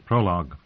Prologue.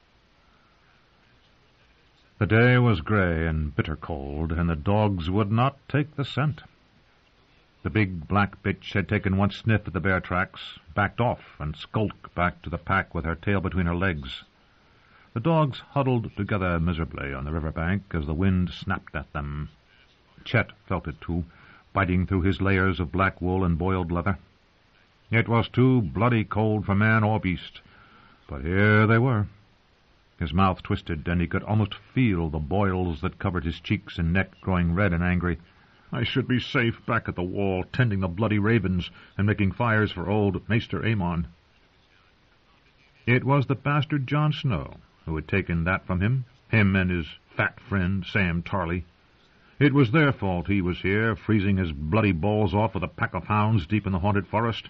The day was grey and bitter cold, and the dogs would not take the scent. The big black bitch had taken one sniff at the bear tracks, backed off, and skulked back to the pack with her tail between her legs. The dogs huddled together miserably on the river bank as the wind snapped at them. Chet felt it too, biting through his layers of black wool and boiled leather. It was too bloody cold for man or beast, but here they were. His mouth twisted, and he could almost feel the boils that covered his cheeks and neck growing red and angry. I should be safe back at the wall, tending the bloody ravens and making fires for old Maester Aemon. It was the bastard Jon Snow who had taken that from him and his fat friend Sam Tarly. It was their fault he was here, freezing his bloody balls off with a pack of hounds deep in the haunted forest.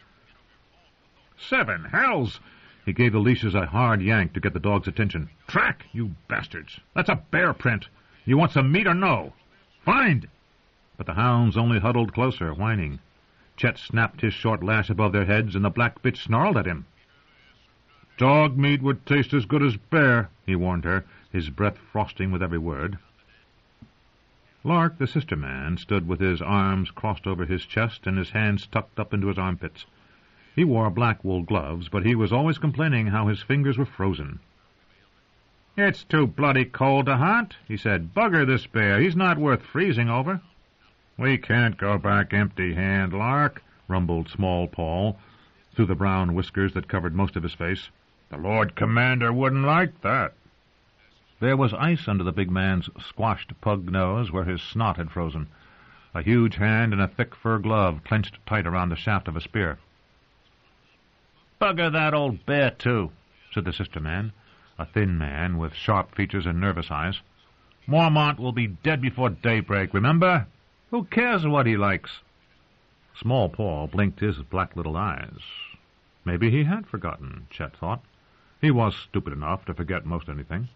7 hells! He gave the leashes a hard yank to get the dog's attention. Track, you bastards! That's a bear print! You want some meat or no? Find! But the hounds only huddled closer, whining. Chet snapped his short lash above their heads, and the black bitch snarled at him. Dog meat would taste as good as bear, he warned her, his breath frosting with every word. Lark, the sister man, stood with his arms crossed over his chest and his hands tucked up into his armpits. He wore black wool gloves, but he was always complaining how his fingers were frozen. It's too bloody cold to hunt, he said. Bugger this bear. He's not worth freezing over. We can't go back empty-hand, Lark, rumbled Small Paul, through the brown whiskers that covered most of his face. The Lord Commander wouldn't like that. There was ice under the big man's squashed pug nose where his snot had frozen. A huge hand and a thick fur glove clenched tight around the shaft of a spear. Bugger that old bear, too, said the sister man, a thin man with sharp features and nervous eyes. Mormont will be dead before daybreak, remember? Who cares what he likes? Small Paul blinked his black little eyes. Maybe he had forgotten, Chet thought. He was stupid enough to forget most anything.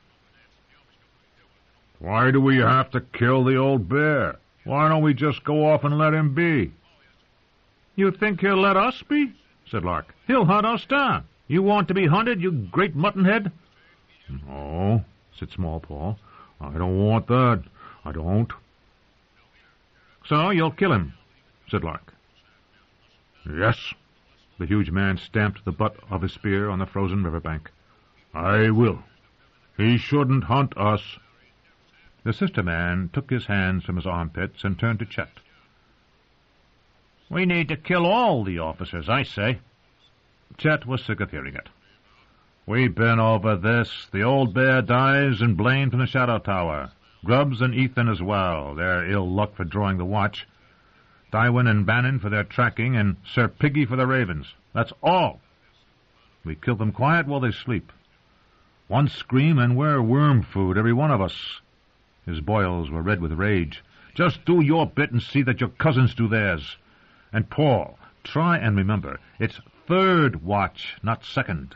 Why do we have to kill the old bear? Why don't we just go off and let him be? You think he'll let us be? Said Lark. He'll hunt us down. You want to be hunted, you great muttonhead? No, said Small Paul. I don't want that. I don't. So you'll kill him, said Lark. Yes. The huge man stamped the butt of his spear on the frozen riverbank. I will. He shouldn't hunt us. The sister man took his hands from his armpits and turned to Chet. We need to kill all the officers, I say. Chet was sick of hearing it. We've been over this. The old bear dies and Blaine from the Shadow Tower. Grubbs and Ethan as well, their ill luck for drawing the watch. Tywin and Bannon for their tracking, and Sir Piggy for the ravens. That's all. We kill them quiet while they sleep. One scream and we're worm food, every one of us. His boils were red with rage. Just do your bit and see that your cousins do theirs. And Paul, try and remember, it's 3rd watch, not 2nd.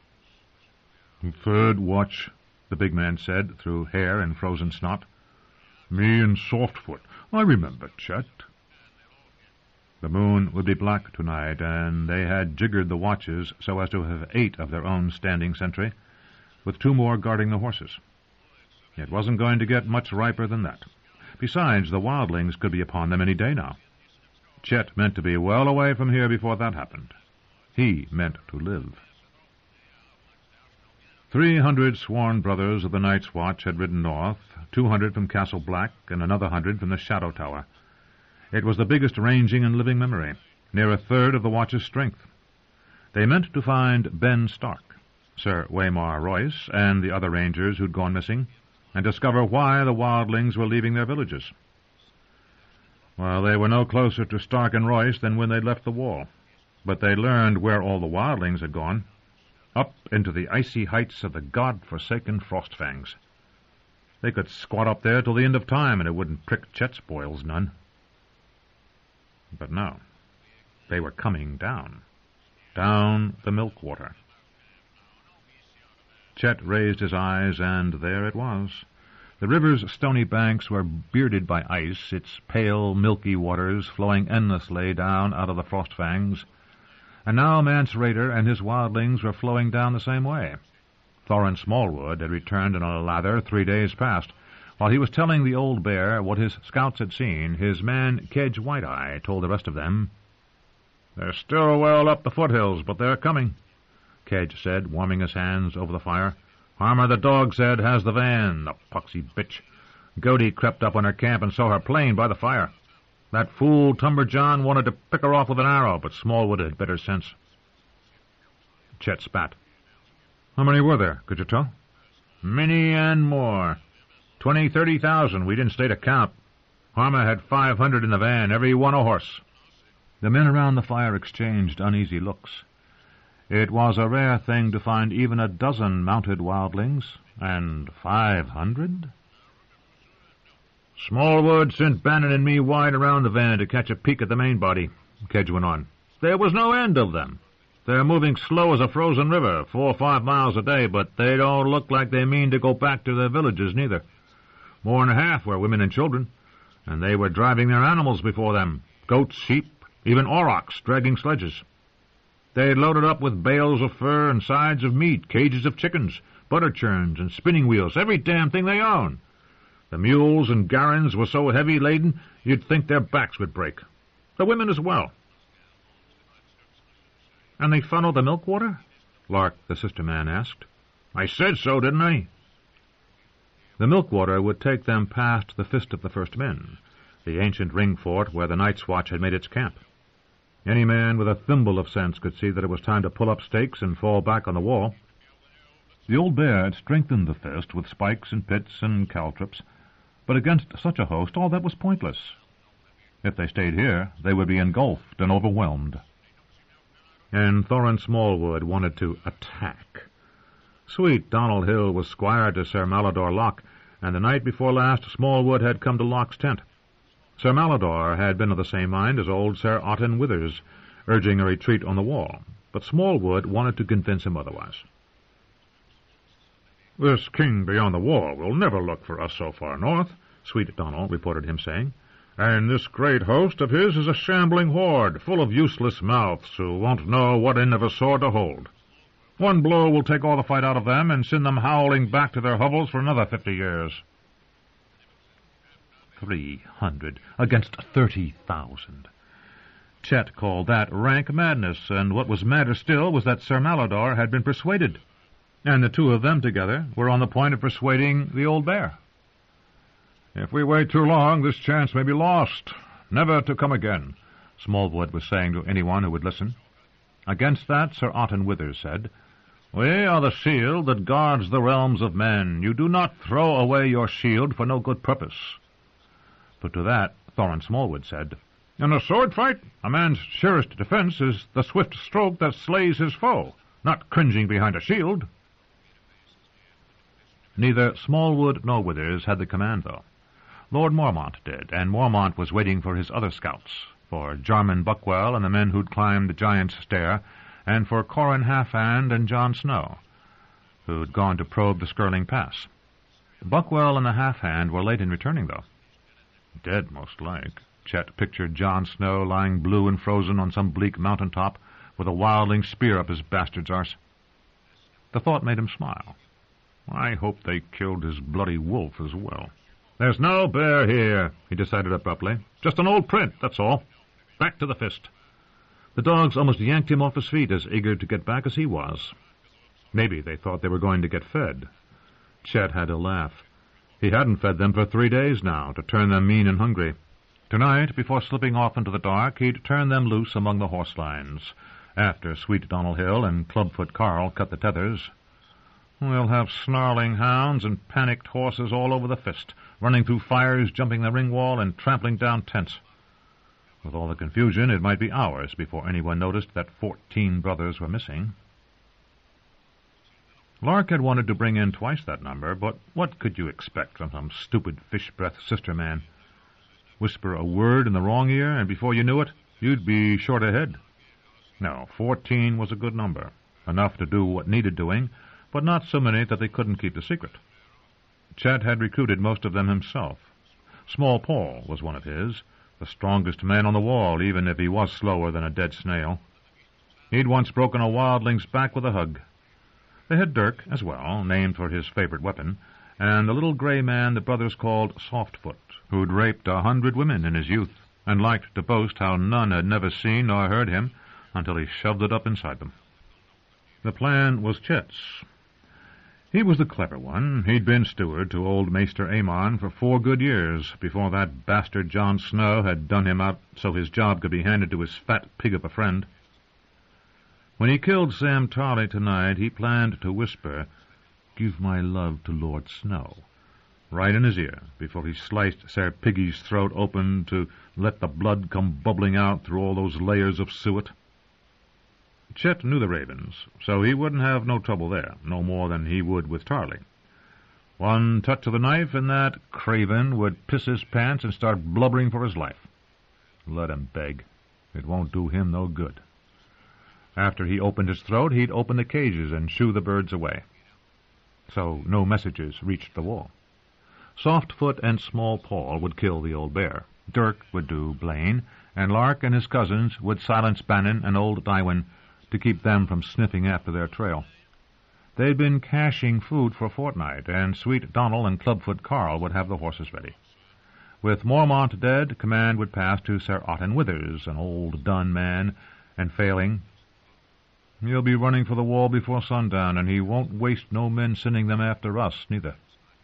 3rd watch, the big man said, through hair and frozen snot. Me and Softfoot. I remember, Chet. The moon would be black tonight, and they had jiggered the watches so as to have 8 of their own standing sentry, with 2 more guarding the horses. It wasn't going to get much riper than that. Besides, the wildlings could be upon them any day now. Chet meant to be well away from here before that happened. He meant to live. 300 sworn brothers of the Night's Watch had ridden north, 200 from Castle Black, and another 100 from the Shadow Tower. It was the biggest ranging in living memory, near 1/3 of the Watch's strength. They meant to find Ben Stark, Sir Waymar Royce, and the other rangers who'd gone missing, and discover why the wildlings were leaving their villages. Well, they were no closer to Stark and Royce than when they'd left the wall, but they learned where all the wildlings had gone, up into the icy heights of the god-forsaken Frostfangs. They could squat up there till the end of time, and it wouldn't prick Chet's boils none. But no, they were coming down the Milkwater. Chet raised his eyes, and there it was. The river's stony banks were bearded by ice, its pale, milky waters flowing endlessly down out of the Frostfangs, and now Mance Rayder and his wildlings were flowing down the same way, Thorin Smallwood had returned in a lather 3 days past. While he was telling the old bear what his scouts had seen, his man Kedge White-Eye told the rest of them. "They're still well up the foothills, but they're coming," Kedge said, warming his hands over the fire. "Harmer the Dog's Head has the van, the poxy bitch. Godey crept up on her camp and saw her plain by the fire. That fool Tumber John wanted to pick her off with an arrow, but Smallwood had better sense." Chet spat. "How many were there, could you tell?" "Many and more. 20,000-30,000. We didn't stay to count. Harmer had 500 in the van, every one a horse." The men around the fire exchanged uneasy looks. It was a rare thing to find even a dozen mounted wildlings, and 500? "Smallwood sent Bannon and me wide around the van to catch a peek at the main body," Kedge went on. "There was no end of them. They're moving slow as a frozen river, 4 or 5 miles a day, but they don't look like they mean to go back to their villages, neither. More than half were women and children, and they were driving their animals before them, goats, sheep, even aurochs dragging sledges. They'd loaded up with bales of fur and sides of meat, cages of chickens, butter churns and spinning wheels, every damn thing they own. The mules and garrons were so heavy laden you'd think their backs would break. The women as well." "And they funneled the milk water?" Lark, the sister man, asked. "I said so, didn't I?" The milk water would take them past the Fist of the First Men, the ancient ring fort where the Night's Watch had made its camp. Any man with a thimble of sense could see that it was time to pull up stakes and fall back on the wall. The old bear had strengthened the Fist with spikes and pits and caltrops, but against such a host all that was pointless. If they stayed here, they would be engulfed and overwhelmed. And Thorin Smallwood wanted to attack. Sweet Donald Hill was squire to Sir Mallador Locke, and the night before last Smallwood had come to Locke's tent. Sir Mallador had been of the same mind as old Sir Otton Withers, urging a retreat on the wall, but Smallwood wanted to convince him otherwise. "This king beyond the wall will never look for us so far north," Sweet Donald reported him saying, "and this great host of his is a shambling horde, full of useless mouths who won't know what end of a sword to hold. One blow will take all the fight out of them and send them howling back to their hovels for another 50 years. 300 against 30,000. Chet called that rank madness, and what was madder still was that Sir Mallador had been persuaded, and the two of them together were on the point of persuading the old bear. "If we wait too long, this chance may be lost, never to come again," Smallwood was saying to anyone who would listen. Against that, Sir Otton Withers said, "We are the shield that guards the realms of men. You do not throw away your shield for no good purpose." But to that, Thorin Smallwood said, "In a sword fight, a man's surest defense is the swift stroke that slays his foe, not cringing behind a shield." Neither Smallwood nor Withers had the command, though. Lord Mormont did, and Mormont was waiting for his other scouts, for Jarman Buckwell and the men who'd climbed the Giant's Stair, and for Corran Halfhand and John Snow, who'd gone to probe the Skirling Pass. Buckwell and the Halfhand were late in returning, though. Dead, most like. Chet pictured John Snow lying blue and frozen on some bleak mountain top, with a wildling spear up his bastard's arse. The thought made him smile. I hope they killed his bloody wolf as well. "There's no bear here," he decided abruptly. "Just an old print, that's all. Back to the Fist." The dogs almost yanked him off his feet, as eager to get back as he was. Maybe they thought they were going to get fed. Chet had to laugh. He hadn't fed them for 3 days now, to turn them mean and hungry. Tonight, before slipping off into the dark, he'd turn them loose among the horse lines, after Sweet Donald Hill and Clubfoot Carl cut the tethers. We'll have snarling hounds and panicked horses all over the Fist, running through fires, jumping the ring wall, and trampling down tents. With all the confusion, it might be hours before anyone noticed that 14 brothers were missing. Lark had wanted to bring in twice that number, but what could you expect from some stupid fish-breath sister man? Whisper a word in the wrong ear, and before you knew it, you'd be short ahead. No, 14 was a good number, enough to do what needed doing, but not so many that they couldn't keep the secret. Chet had recruited most of them himself. Small Paul was one of his, the strongest man on the wall, even if he was slower than a dead snail. He'd once broken a wildling's back with a hug. They had Dirk as well, named for his favorite weapon, and the little gray man the brothers called Softfoot, who'd raped 100 women in his youth, and liked to boast how none had never seen nor heard him until he shoved it up inside them. The plan was Chet's. He was the clever one. He'd been steward to old Maester Amon for 4 good years before that bastard John Snow had done him out so his job could be handed to his fat pig of a friend. When he killed Sam Tarley tonight, he planned to whisper, "Give my love to Lord Snow," right in his ear, before he sliced Sir Piggy's throat open to let the blood come bubbling out through all those layers of suet. Chet knew the Ravens, so he wouldn't have no trouble there, no more than he would with Tarley. One touch of the knife, and that craven would piss his pants and start blubbering for his life. Let him beg. It won't do him no good. After he opened his throat, he'd open the cages and shoo the birds away. So no messages reached the wall. Softfoot and Small Paul would kill the old bear. Dirk would do Blaine, and Lark and his cousins would silence Bannon and old Dywin to keep them from sniffing after their trail. They'd been caching food for a fortnight, and Sweet Donald and Clubfoot Carl would have the horses ready. With Mormont dead, command would pass to Sir Otten Withers, an old done man, and failing, he'll be running for the wall before sundown, and he won't waste no men sending them after us, neither.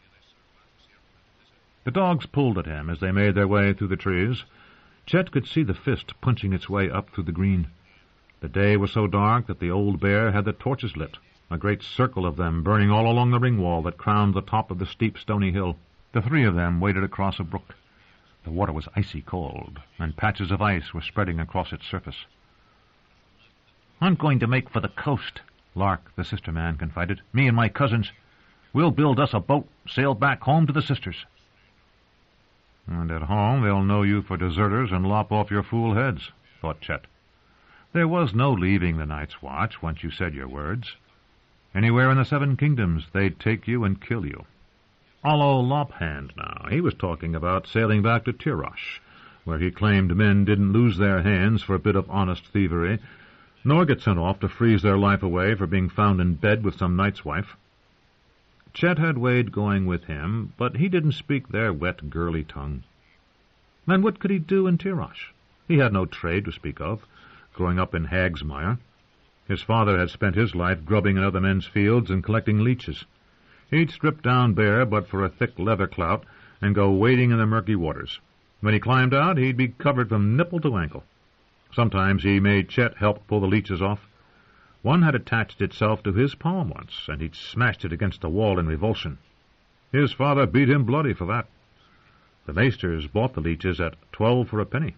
The dogs pulled at him as they made their way through the trees. Chet could see the fist punching its way up through the green. The day was so dark that the old bear had the torches lit, a great circle of them burning all along the ring wall that crowned the top of the steep stony hill. The 3 of them waded across a brook. The water was icy cold, and patches of ice were spreading across its surface. "I'm going to make for the coast," Lark, the sister man, confided. "Me and my cousins. We'll build us a boat, sail back home to the sisters." "And at home they'll know you for deserters and lop off your fool heads," thought Chet. There was no leaving the Night's Watch once you said your words. Anywhere in the 7 kingdoms they'd take you and kill you. Ollo Lophand now, he was talking about sailing back to Tirosh, where he claimed men didn't lose their hands for a bit of honest thievery, nor get sent off to freeze their life away for being found in bed with some knight's wife. Chet had Wade going with him, but he didn't speak their wet, girly tongue. And what could he do in Tirosh? He had no trade to speak of, growing up in Hagsmire. His father had spent his life grubbing in other men's fields and collecting leeches. He'd strip down bare but for a thick leather clout and go wading in the murky waters. When he climbed out, he'd be covered from nipple to ankle. Sometimes he made Chet help pull the leeches off. One had attached itself to his palm once, and he'd smashed it against the wall in revulsion. His father beat him bloody for that. The maesters bought the leeches at 12 for a penny.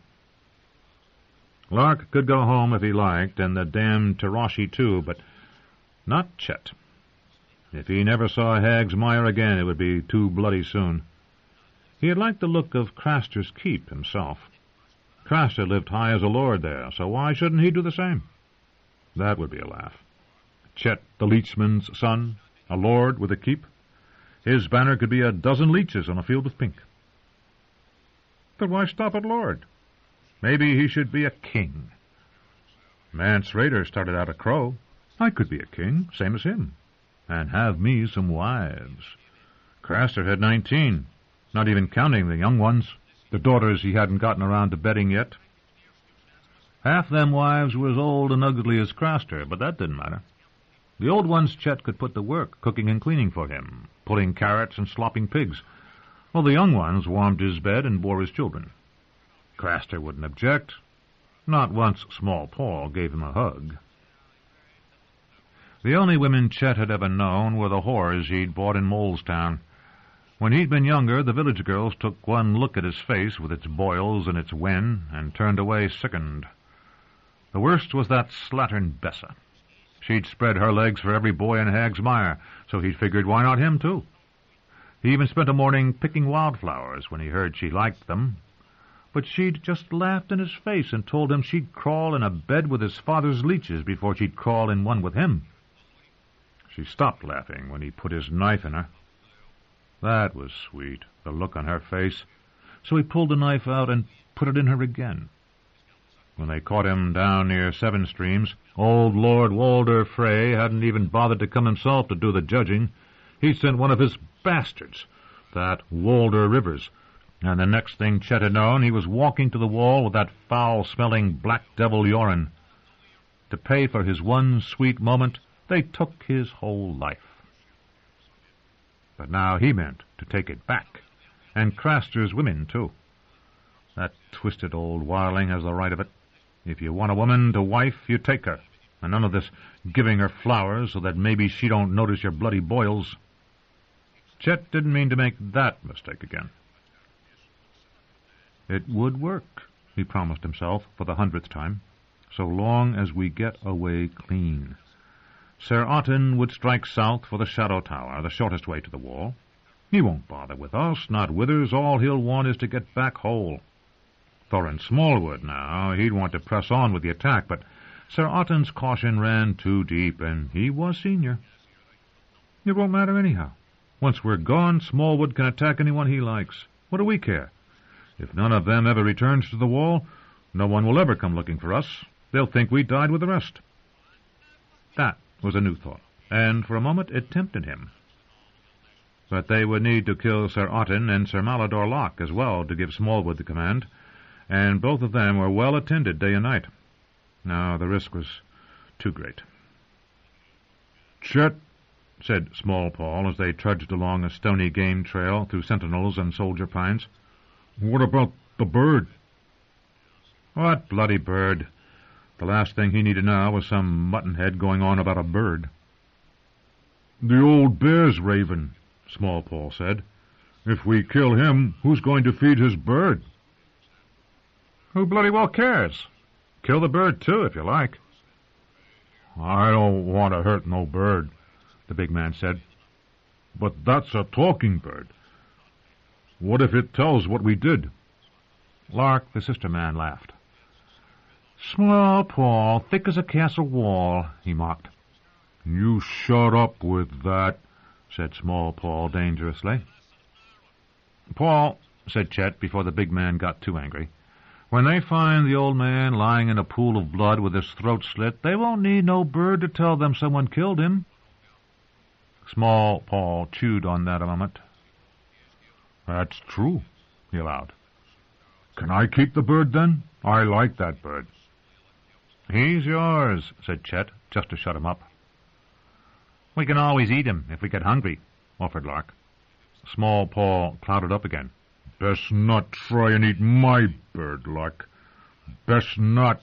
Lark could go home if he liked, and the damned Tiroshi too, but not Chet. If he never saw Hagsmire again, it would be too bloody soon. He had liked the look of Craster's Keep himself. Craster lived high as a lord there, so why shouldn't he do the same? That would be a laugh. Chet, the leechman's son, a lord with a keep. His banner could be a dozen leeches on a field of pink. But why stop at lord? Maybe he should be a king. Mance Rayder started out a crow. I could be a king, same as him, and have me some wives. Craster had 19, not even counting the young ones, the daughters he hadn't gotten around to bedding yet. Half them wives were as old and ugly as Craster, but that didn't matter. The old ones Chet could put to work, cooking and cleaning for him, pulling carrots and slopping pigs, while the young ones warmed his bed and bore his children. Craster wouldn't object. Not once Small Paul gave him a hug. The only women Chet had ever known were the whores he'd bought in Molestown. When he'd been younger, the village girls took one look at his face with its boils and its wen and turned away sickened. The worst was that slattern Bessa. She'd spread her legs for every boy in Hagsmire, so he'd figured why not him, too. He even spent a morning picking wildflowers when he heard she liked them. But she'd just laughed in his face and told him she'd crawl in a bed with his father's leeches before she'd crawl in one with him. She stopped laughing when he put his knife in her. That was sweet, the look on her face. So he pulled the knife out and put it in her again. When they caught him down near Seven Streams, old Lord Walder Frey hadn't even bothered to come himself to do the judging. He sent one of his bastards, that Walder Rivers, and the next thing Chet had known, he was walking to the wall with that foul-smelling black devil Yoren. To pay for his one sweet moment, they took his whole life. But now he meant to take it back, and Craster's women, too. That twisted old wireling has the right of it. If you want a woman to wife, you take her, and none of this giving her flowers so that maybe she don't notice your bloody boils. Chet didn't mean to make that mistake again. It would work, he promised himself for the 100th time, so long as we get away clean. Sir Otten would strike south for the Shadow Tower, the shortest way to the wall. He won't bother with us, not Withers. All he'll want is to get back whole. Thorin Smallwood, now, he'd want to press on with the attack, but Sir Otten's caution ran too deep, and he was senior. It won't matter anyhow. Once we're gone, Smallwood can attack anyone he likes. What do we care? If none of them ever returns to the wall, no one will ever come looking for us. They'll think we died with the rest. That was a new thought, and for a moment it tempted him. But they would need to kill Sir Otten and Sir Malador Locke as well to give Smallwood the command, and both of them were well attended day and night. Now the risk was too great. "Chet," said Small Paul as they trudged along a stony game trail through sentinels and soldier pines, "what about the bird?" "What bloody bird? The last thing he needed now was some muttonhead going on about a bird." "The old bear's raven," Small Paul said. "If we kill him, who's going to feed his bird?" "Who bloody well cares? Kill the bird, too, if you like." "I don't want to hurt no bird," the big man said. "But that's a talking bird. What if it tells what we did?" Lark, the sister man, laughed. "Small Paul, thick as a castle wall," he mocked. "You shut up with that," said Small Paul dangerously. "Paul," said Chet before the big man got too angry, "when they find the old man lying in a pool of blood with his throat slit, they won't need no bird to tell them someone killed him." Small Paul chewed on that a moment. "That's true," he allowed. "Can I keep the bird, then? I like that bird." "He's yours," said Chet, just to shut him up. "We can always eat him if we get hungry," offered Lark. Small Paul clouded up again. "Best not try and eat my bird, Lark. Best not."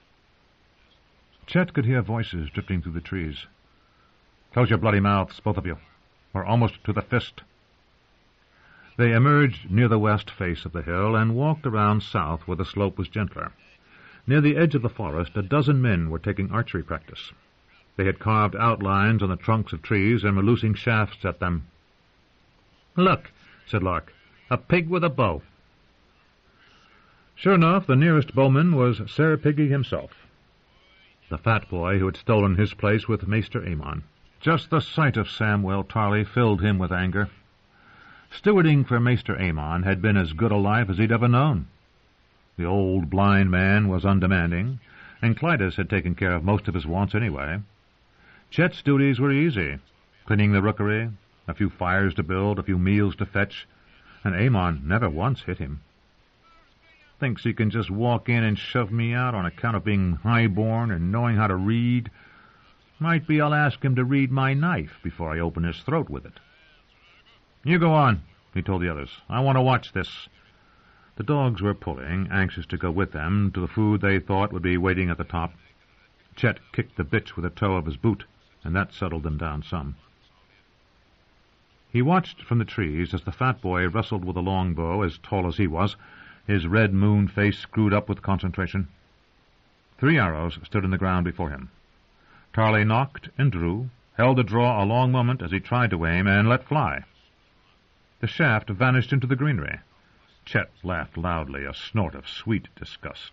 Chet could hear voices drifting through the trees. "Close your bloody mouths, both of you. We're almost to the fist." They emerged near the west face of the hill and walked around south where the slope was gentler. Near the edge of the forest, a dozen men were taking archery practice. They had carved outlines on the trunks of trees and were loosing shafts at them. "Look," said Lark, "a pig with a bow." Sure enough, the nearest bowman was Sir Piggy himself, the fat boy who had stolen his place with Maester Aemon. Just the sight of Samwell Tarly filled him with anger. Stewarding for Maester Aemon had been as good a life as he'd ever known. The old blind man was undemanding, and Clytus had taken care of most of his wants anyway. Chet's duties were easy, cleaning the rookery, a few fires to build, a few meals to fetch, and Aemon never once hit him. Thinks he can just walk in and shove me out on account of being high-born and knowing how to read. Might be I'll ask him to read my knife before I open his throat with it. "You go on," he told the others. "I want to watch this." The dogs were pulling, anxious to go with them to the food they thought would be waiting at the top. Chet kicked the bitch with the toe of his boot, and that settled them down some. He watched from the trees as the fat boy wrestled with a long bow as tall as he was, his red moon face screwed up with concentration. 3 arrows stood in the ground before him. Tarly knocked and drew, held the draw a long moment as he tried to aim, and let fly. The shaft vanished into the greenery. Chet laughed loudly, a snort of sweet disgust.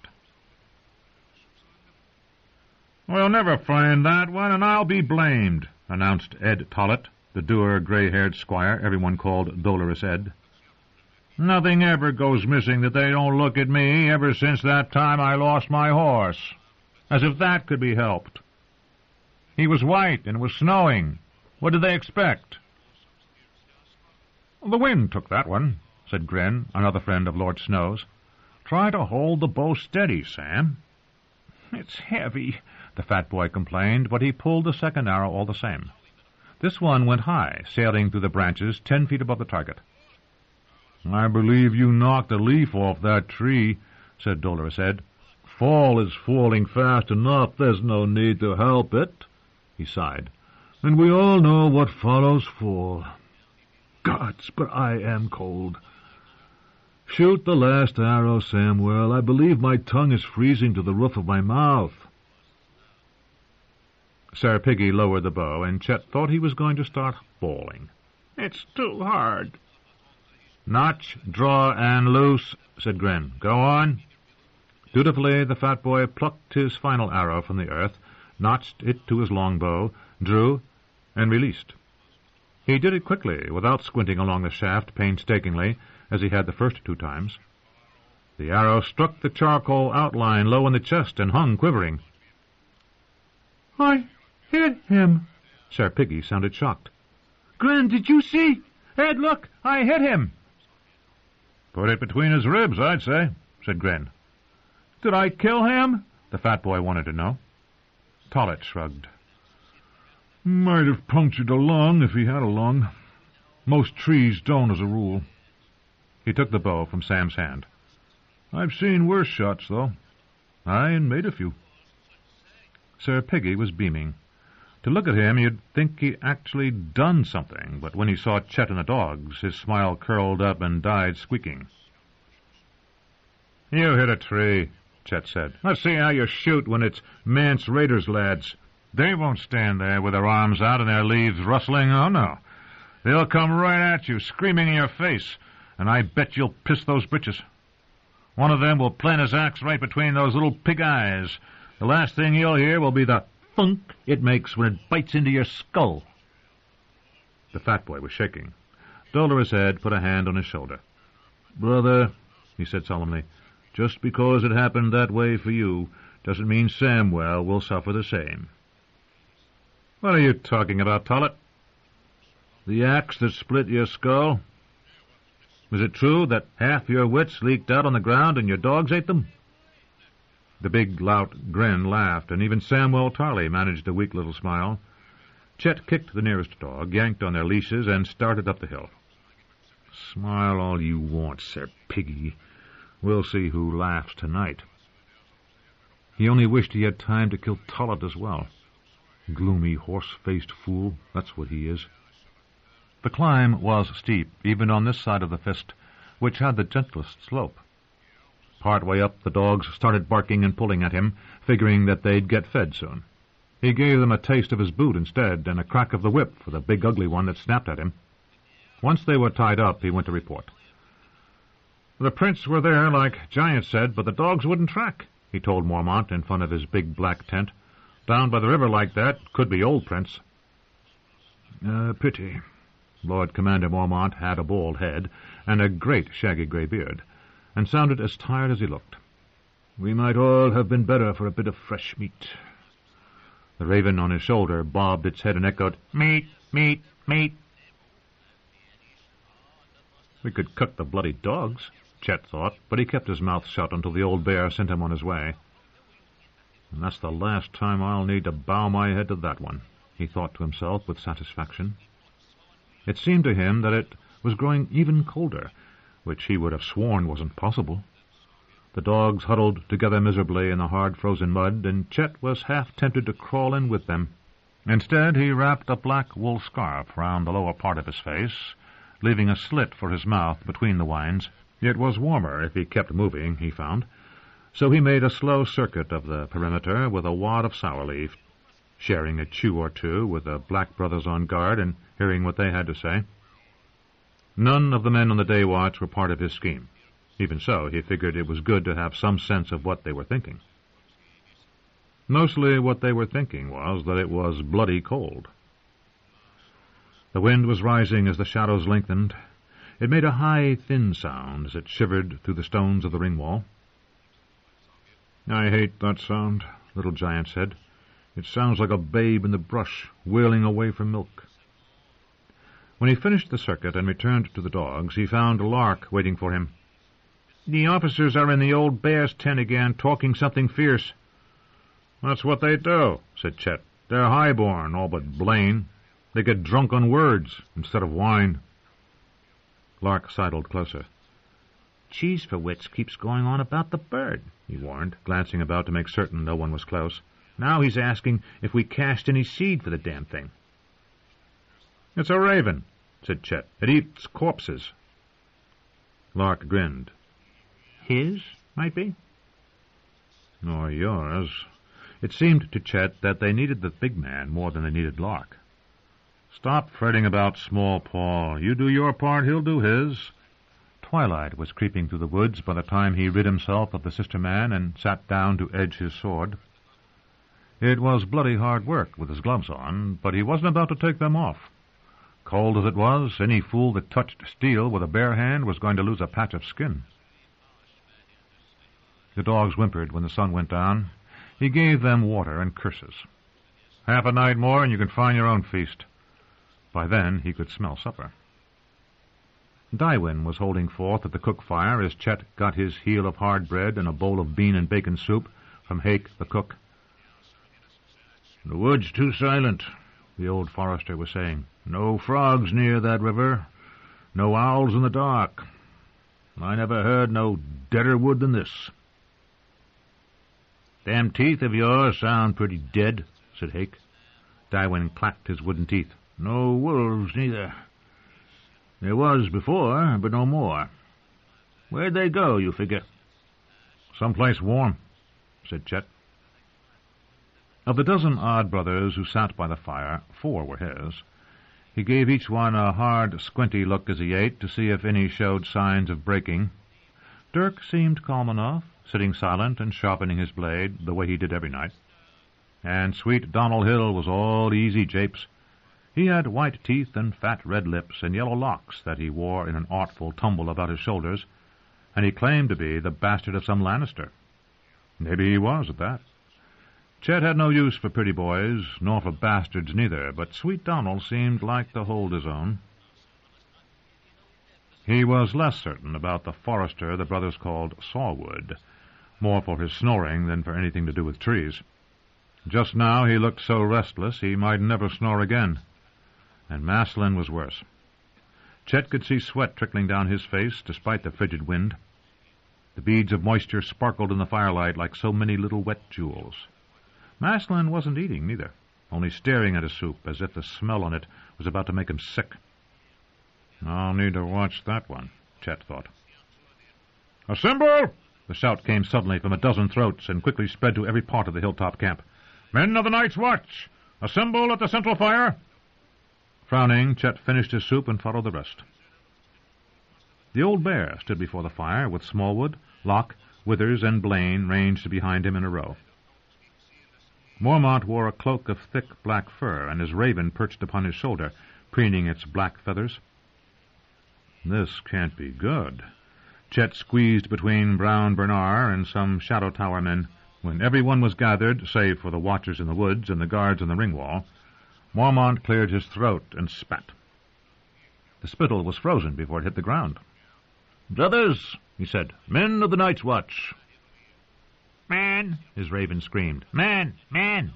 "We'll never find that one, and I'll be blamed," announced Ed Tollett, the dour, gray-haired squire everyone called Dolorous Ed. Nothing ever goes missing that they don't look at me ever since that time I lost my horse. As if that could be helped. He was white and it was snowing. What did they expect? The wind took that one, said Grin, another friend of Lord Snow's. Try to hold the bow steady, Sam. It's heavy, the fat boy complained, but he pulled the second arrow all the same. This one went high, sailing through the branches 10 feet above the target. I believe you knocked a leaf off that tree, said Dolorous Ed. Fall is falling fast enough. There's no need to help it, he sighed. And we all know what follows fall. Gods, but I am cold. Shoot the last arrow, Samuel. I believe my tongue is freezing to the roof of my mouth. Sir Piggy lowered the bow, and Chet thought he was going to start bawling. It's too hard. Notch, draw, and loose, said Grin. Go on. Dutifully, the fat boy plucked his final arrow from the earth, notched it to his longbow, drew, and released. He did it quickly, without squinting along the shaft painstakingly, as he had the first 2 times. The arrow struck the charcoal outline low in the chest and hung quivering. I hit him. Sir Piggy sounded shocked. Grin, did you see? Ed, look, I hit him. Put it between his ribs, I'd say, said Grin. Did I kill him? The fat boy wanted to know. Tollett shrugged. Might have punctured a lung if he had a lung. Most trees don't, as a rule. He took the bow from Sam's hand. I've seen worse shots, though. I made a few. Sir Piggy was beaming. To look at him, you'd think he'd actually done something, but when he saw Chet and the dogs, his smile curled up and died squeaking. You hit a tree, Chet said. Let's see how you shoot when it's Mance Raiders lads. They won't stand there with their arms out and their leaves rustling. Oh, no. They'll come right at you, screaming in your face, and I bet you'll piss those britches. One of them will plant his axe right between those little pig eyes. The last thing you'll hear will be the thunk it makes when it bites into your skull. The fat boy was shaking. Dolorous Ed put a hand on his shoulder. Brother, he said solemnly, just because it happened that way for you doesn't mean Samwell will suffer the same. What are you talking about, Tollett? The axe that split your skull? Was it true that half your wits leaked out on the ground and your dogs ate them? The big lout Grin laughed, and even Samwell Tarley managed a weak little smile. Chet kicked the nearest dog, yanked on their leashes, and started up the hill. Smile all you want, Sir Piggy. We'll see who laughs tonight. He only wished he had time to kill Tollett as well. Gloomy, horse-faced fool, that's what he is. The climb was steep, even on this side of the fist, which had the gentlest slope. Part way up, the dogs started barking and pulling at him, figuring that they'd get fed soon. He gave them a taste of his boot instead, and a crack of the whip for the big ugly one that snapped at him. Once they were tied up, he went to report. The prints were there, like Giant said, but the dogs wouldn't track, he told Mormont in front of his big black tent. Down by the river like that could be old prints. Pity. Lord Commander Mormont had a bald head and a great shaggy gray beard, and sounded as tired as he looked. We might all have been better for a bit of fresh meat. The raven on his shoulder bobbed its head and echoed, Meat, meat, meat. We could cook the bloody dogs, Chet thought, but he kept his mouth shut until the old bear sent him on his way. And that's the last time I'll need to bow my head to that one, he thought to himself with satisfaction. It seemed to him that it was growing even colder, which he would have sworn wasn't possible. The dogs huddled together miserably in the hard frozen mud, and Chet was half tempted to crawl in with them. Instead, he wrapped a black wool scarf round the lower part of his face, leaving a slit for his mouth between the whines. It was warmer if he kept moving, he found, so he made a slow circuit of the perimeter with a wad of sour leaf, sharing a chew or two with the Black Brothers on guard and hearing what they had to say. None of the men on the day watch were part of his scheme. Even so, he figured it was good to have some sense of what they were thinking. Mostly what they were thinking was that it was bloody cold. The wind was rising as the shadows lengthened. It made a high, thin sound as it shivered through the stones of the ring wall. "I hate that sound," Little Giant said. "It sounds like a babe in the brush, wailing away for milk." When he finished the circuit and returned to the dogs, he found Lark waiting for him. "The officers are in the old bear's tent again, talking something fierce." "That's what they do," said Chet. "They're high-born, all but Blaine. They get drunk on words instead of wine." Lark sidled closer. "Cheese for Wits keeps going on about the bird," he warned, glancing about to make certain no one was close. "Now he's asking if we cast any seed for the damn thing." "It's a raven," said Chet. "It eats corpses." Lark grinned. "His, might be?" "Or yours." It seemed to Chet that they needed the big man more than they needed Lark. "Stop fretting about Small Paul. You do your part, he'll do his." Twilight was creeping through the woods by the time he rid himself of the sister man and sat down to edge his sword. It was bloody hard work with his gloves on, but he wasn't about to take them off. Cold as it was, any fool that touched steel with a bare hand was going to lose a patch of skin. The dogs whimpered when the sun went down. He gave them water and curses. "Half a night more and you can find your own feast." By then he could smell supper. Daiwin was holding forth at the cook fire as Chet got his heel of hard bread and a bowl of bean and bacon soup from Hake the cook. "The wood's too silent," the old forester was saying. "No frogs near that river. No owls in the dark. I never heard no deader wood than this." "Them teeth of yours sound pretty dead," said Hake. Daiwin clacked his wooden teeth. "No wolves, neither. There was before, but no more. Where'd they go, you figure?" "Someplace warm," said Chet. Of the dozen odd brothers who sat by the fire, 4 were his. He gave each one a hard, squinty look as he ate to see if any showed signs of breaking. Dirk seemed calm enough, sitting silent and sharpening his blade the way he did every night. And sweet Donald Hill was all easy japes. He had white teeth and fat red lips and yellow locks that he wore in an artful tumble about his shoulders, and he claimed to be the bastard of some Lannister. Maybe he was, at that. Chet had no use for pretty boys, nor for bastards neither, but sweet Donald seemed like to hold his own. He was less certain about the forester the brothers called Sawwood, more for his snoring than for anything to do with trees. Just now he looked so restless he might never snore again. And Maslin was worse. Chet could see sweat trickling down his face despite the frigid wind. The beads of moisture sparkled in the firelight like so many little wet jewels. Maslin wasn't eating, neither, only staring at his soup as if the smell on it was about to make him sick. "I'll need to watch that one," Chet thought. "Assemble!" The shout came suddenly from a dozen throats and quickly spread to every part of the hilltop camp. "Men of the Night's Watch! Assemble at the central fire!" Frowning, Chet finished his soup and followed the rest. The old bear stood before the fire, with Smallwood, Locke, Withers, and Blaine ranged behind him in a row. Mormont wore a cloak of thick black fur, and his raven perched upon his shoulder, preening its black feathers. This can't be good. Chet squeezed between Brown Bernard and some Shadow Tower men. When everyone was gathered, save for the watchers in the woods and the guards on the ring wall, Mormont cleared his throat and spat. The spittle was frozen before it hit the ground. "Brothers," he said, "men of the Night's Watch." "Man!" his raven screamed. "Man! Man!"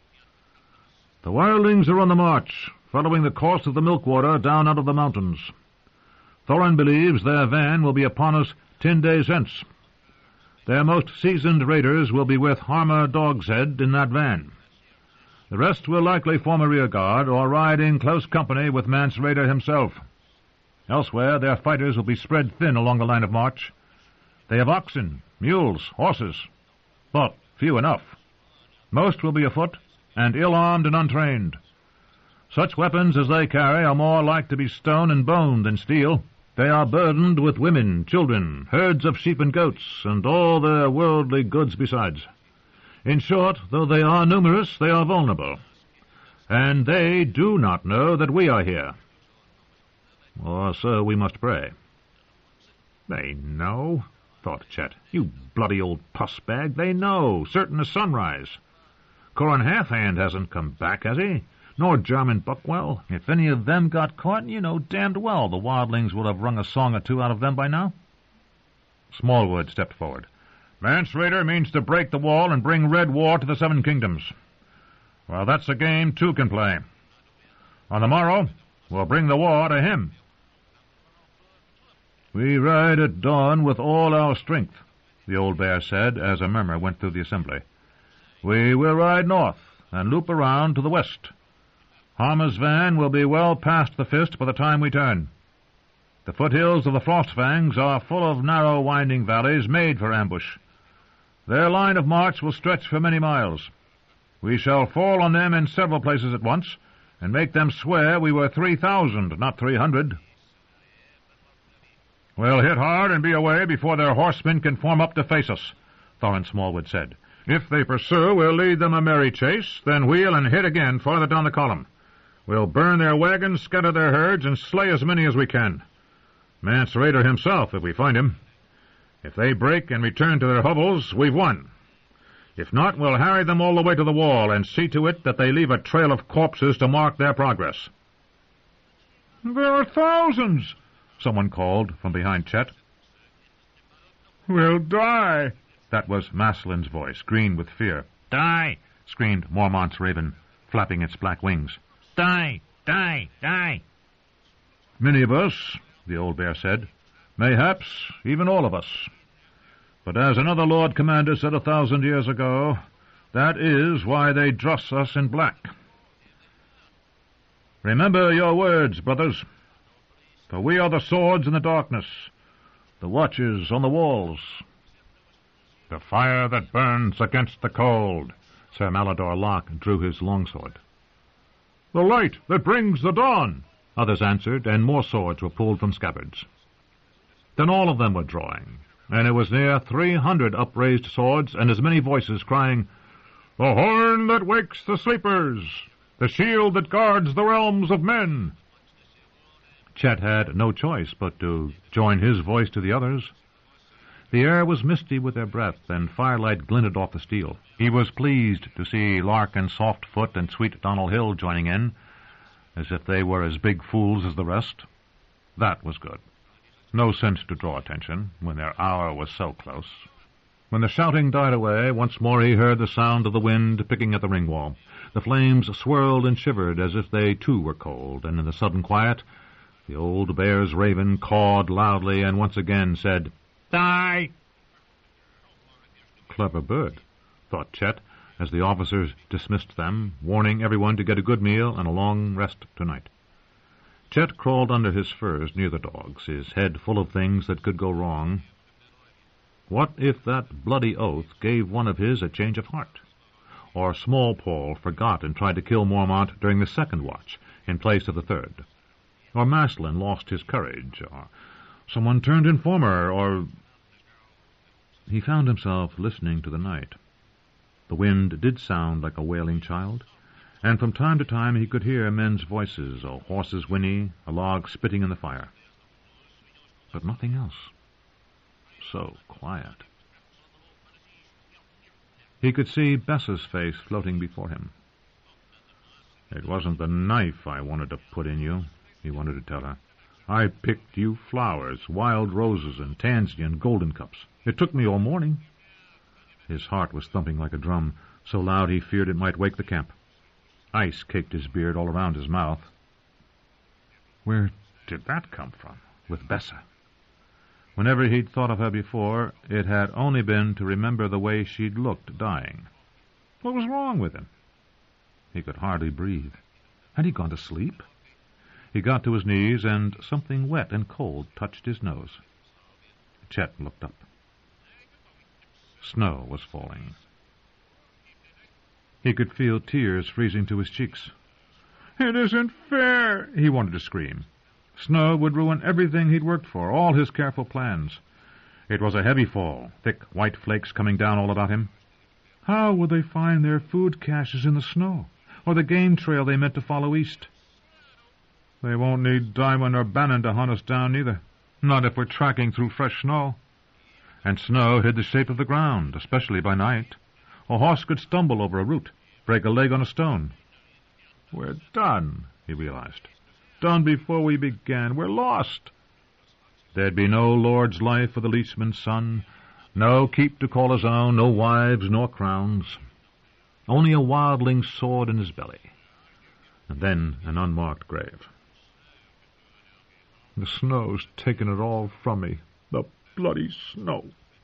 "The wildlings are on the march, following the course of the Milkwater down out of the mountains. Thorin believes their van will be upon us 10 days hence. Their most seasoned raiders will be with Harmer Dogshead in that van. The rest will likely form a rear guard or ride in close company with Mance Rayder himself. Elsewhere, their fighters will be spread thin along the line of march. They have oxen, mules, horses, but few enough. Most will be afoot, and ill-armed and untrained. Such weapons as they carry are more like to be stone and bone than steel. They are burdened with women, children, herds of sheep and goats, and all their worldly goods besides. In short, though they are numerous, they are vulnerable. And they do not know that we are here." or so we must pray." "They know," thought Chet. "You bloody old puss-bag, they know, certain as sunrise. Corin Halfhand hasn't come back, has he? Nor Jarman Buckwell. If any of them got caught, you know damned well the wildlings would have wrung a song or two out of them by now." Smallwood stepped forward. "Mance Rayder means to break the wall and bring red war to the Seven Kingdoms. Well, that's a game two can play. On the morrow, we'll bring the war to him." "We ride at dawn with all our strength," the old bear said as a murmur went through the assembly. "We will ride north and loop around to the west. Harmer's van will be well past the Fist by the time we turn. The foothills of the Frostfangs are full of narrow, winding valleys made for ambush. Their line of march will stretch for many miles. We shall fall on them in several places at once, and make them swear we were 3,000, not 300. "We'll hit hard and be away before their horsemen can form up to face us," Thorin Smallwood said. "If they pursue, we'll lead them a merry chase, then wheel and hit again farther down the column. We'll burn their wagons, scatter their herds, and slay as many as we can. Mance Rayder himself, if we find him. If they break and return to their hovels, we've won. If not, we'll harry them all the way to the wall and see to it that they leave a trail of corpses to mark their progress." "There are thousands," someone called from behind Chet. "We'll die." That was Maslin's voice, green with fear. "Die!" screamed Mormont's raven, flapping its black wings. "Die! Die! Die!" "Many of us," the old bear said. "Mayhaps even all of us. But as another Lord Commander said 1,000 years ago, that is why they dress us in black. Remember your words, brothers, for we are the swords in the darkness, the watchers on the walls." "The fire that burns against the cold," Sir Malador Locke drew his longsword. "The light that brings the dawn," others answered, and more swords were pulled from scabbards. Then all of them were drawing, and it was near 300 upraised swords and as many voices crying, "The horn that wakes the sleepers, the shield that guards the realms of men." Chet had no choice but to join his voice to the others. The air was misty with their breath, and firelight glinted off the steel. He was pleased to see Lark and Softfoot and Sweet Donald Hill joining in, as if they were as big fools as the rest. That was good. No sense to draw attention when their hour was so close. When the shouting died away, once more he heard the sound of the wind picking at the ring wall. The flames swirled and shivered as if they too were cold, and in the sudden quiet, the old bear's raven cawed loudly and once again said, "Die!" Clever bird, thought Chet, as the officers dismissed them, warning everyone to get a good meal and a long rest tonight. Chet crawled under his furs near the dogs, his head full of things that could go wrong. What if that bloody oath gave one of his a change of heart? Or Small Paul forgot and tried to kill Mormont during the second watch in place of the third? Or Maslin lost his courage, or someone turned informer, or... He found himself listening to the night. The wind did sound like a wailing child, and from time to time he could hear men's voices, a horse's whinny, a log spitting in the fire. But nothing else. So quiet. He could see Bessa's face floating before him. "It wasn't the knife I wanted to put in you," he wanted to tell her. "I picked you flowers, wild roses and tansy and golden cups. It took me all morning." His heart was thumping like a drum, so loud he feared it might wake the camp. Ice caked his beard all around his mouth. Where did that come from, with Bessa? Whenever he'd thought of her before, it had only been to remember the way she'd looked dying. What was wrong with him? He could hardly breathe. Had he gone to sleep? He got to his knees, and something wet and cold touched his nose. Chet looked up. Snow was falling. He could feel tears freezing to his cheeks. "It isn't fair," he wanted to scream. Snow would ruin everything he'd worked for, all his careful plans. It was a heavy fall, thick white flakes coming down all about him. How would they find their food caches in the snow, or the game trail they meant to follow east? They won't need Diamond or Bannon to hunt us down, neither. Not if we're tracking through fresh snow. And snow hid the shape of the ground, especially by night. A horse could stumble over a root, break a leg on a stone. We're done, he realized. Done before we began. We're lost. There'd be no lord's life for the leachman's son, no keep to call his own, no wives nor crowns. Only a wildling's sword in his belly, and then an unmarked grave. The snow's taken it all from me. The bloody snow.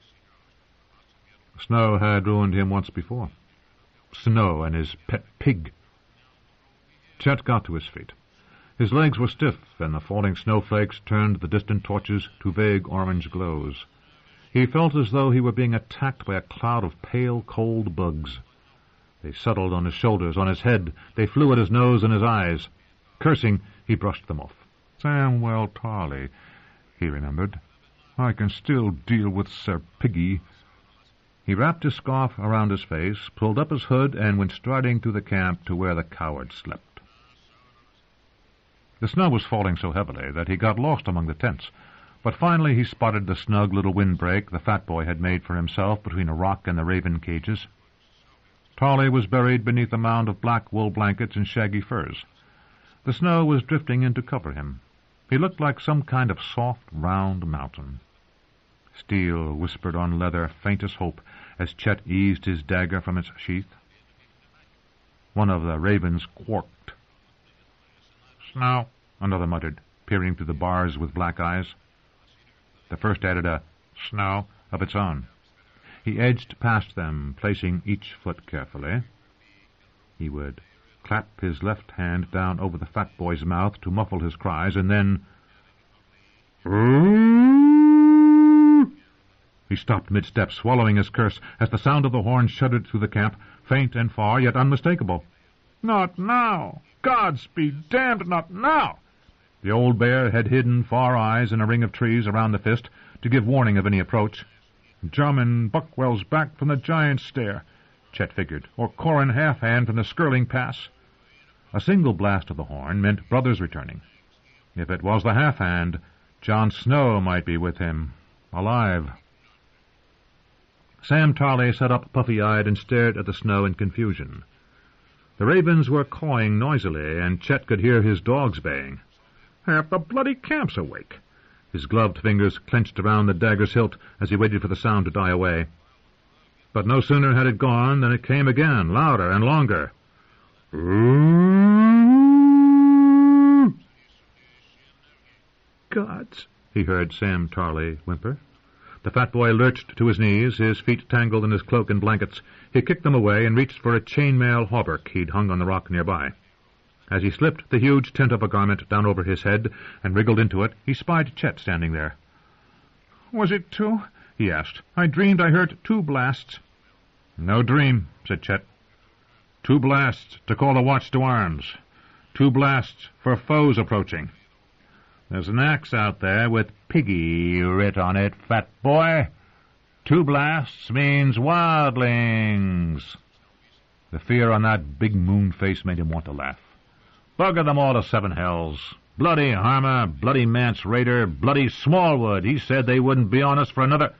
Snow had ruined him once before. Snow and his pet pig. Chet got to his feet. His legs were stiff, and the falling snowflakes turned the distant torches to vague orange glows. He felt as though he were being attacked by a cloud of pale, cold bugs. They settled on his shoulders, on his head. They flew at his nose and his eyes. Cursing, he brushed them off. Samwell Tarley, he remembered. I can still deal with Sir Piggy. He wrapped his scarf around his face, pulled up his hood, and went striding through the camp to where the coward slept. The snow was falling so heavily that he got lost among the tents, but finally he spotted the snug little windbreak the fat boy had made for himself between a rock and the raven cages. Tarley was buried beneath a mound of black wool blankets and shaggy furs. The snow was drifting in to cover him. He looked like some kind of soft, round mountain. Steel whispered on leather faintest hope as Chet eased his dagger from its sheath. One of the ravens quarked. "Snow," another muttered, peering through the bars with black eyes. The first added a "snow" of its own. He edged past them, placing each foot carefully. He would clap his left hand down over the fat boy's mouth to muffle his cries, and then... He stopped mid-step, swallowing his curse, as the sound of the horn shuddered through the camp, faint and far, yet unmistakable. "Not now! Gods be damned, not now!" The old bear had hidden far eyes in a ring of trees around the fist to give warning of any approach. Jarman Buckwell's back from the Giant's Stair, Chet figured, or Corin Half-Hand from the Skirling Pass. A single blast of the horn meant brothers returning. If it was the Half-Hand, John Snow might be with him, alive. Sam Tarley sat up puffy-eyed and stared at the snow in confusion. The ravens were cawing noisily, and Chet could hear his dogs baying. Half the bloody camp's awake. His gloved fingers clenched around the dagger's hilt as he waited for the sound to die away. But no sooner had it gone than it came again, louder and longer. "Gods," he heard Sam Tarley whimper. The fat boy lurched to his knees, his feet tangled in his cloak and blankets. He kicked them away and reached for a chainmail hauberk he'd hung on the rock nearby. As he slipped the huge tent of a garment down over his head and wriggled into it, he spied Chet standing there. "Was it two?" he asked. "I dreamed I heard 2 blasts." "No dream," said Chet. 2 blasts to call the watch to arms. 2 blasts for foes approaching. There's an axe out there with Piggy writ on it, fat boy. 2 blasts means wildlings." The fear on that big moon face made him want to laugh. Bugger them all to 7 hells. Bloody Harmer, bloody Mance Raider, bloody Smallwood. He said they wouldn't be on us for another...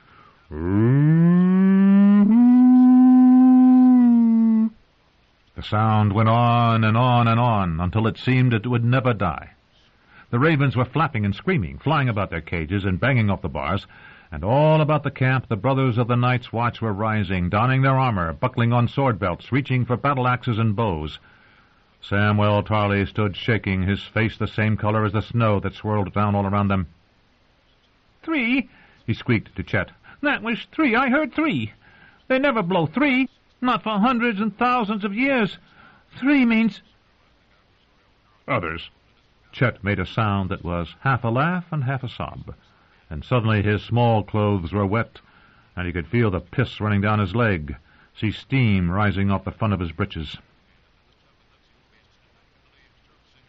The sound went on and on and on until it seemed it would never die. The ravens were flapping and screaming, flying about their cages and banging off the bars, and all about the camp the brothers of the Night's Watch were rising, donning their armor, buckling on sword belts, reaching for battle-axes and bows. Samwell Tarley stood shaking, his face the same color as the snow that swirled down all around them. 3, he squeaked to Chet. "That was 3. I heard 3. They never blow 3, not for hundreds and thousands of years. 3 means..." "Others." Chet made a sound that was half a laugh and half a sob, and suddenly his small clothes were wet, and he could feel the piss running down his leg, see steam rising off the front of his breeches.